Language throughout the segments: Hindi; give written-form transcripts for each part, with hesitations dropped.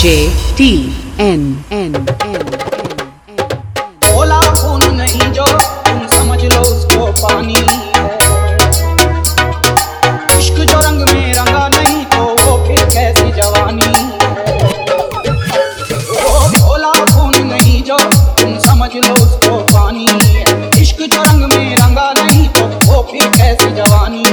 JTN बोला खून नहीं जो तुम समझ लो उसको पानी है। इश्क जो रंग में रंगा नहीं तो वो फिर कैसी जवानी है। ओ बोला खून नहीं जो तुम समझ लो उसको पानी है। इश्क जो रंग में रंगा नहीं तो वो फिर कैसी जवानी है।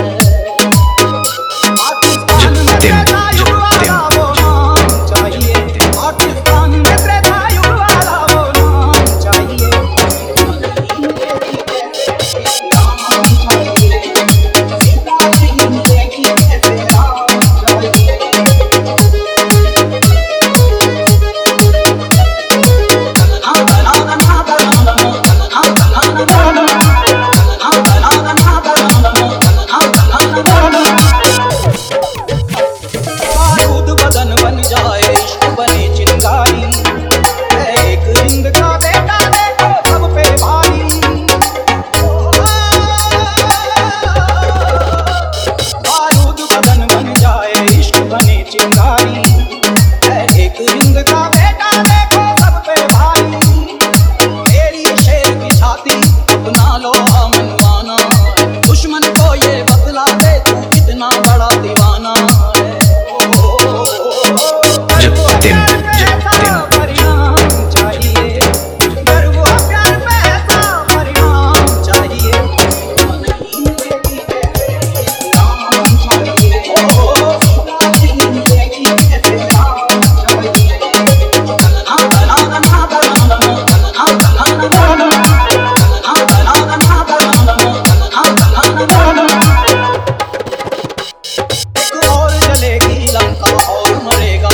पाकिस्तान में त्रेता युग वाला वो नाम चाहिए। पाकिस्तान में त्रेता युग वाला वो नाम चाहिए। बारूद बदन बन जाए इश्क बने चिंगारी। एक हिंद का बेटा देखो सब पे भारी। बारूद बदन बन जाए इश्क बने चिंगारी। एक हिंद का बेटा देखो सब पे भारी। तेरी शेर की छाती अपना लो मनवाना। दुश्मन को ये बतला दे तू कितना बड़ा दीवाना है। परिणाम चाहिए गर्व और प्यार में ऐसा परिणाम चाहिए। एक और जलेगी लंका और मरेगा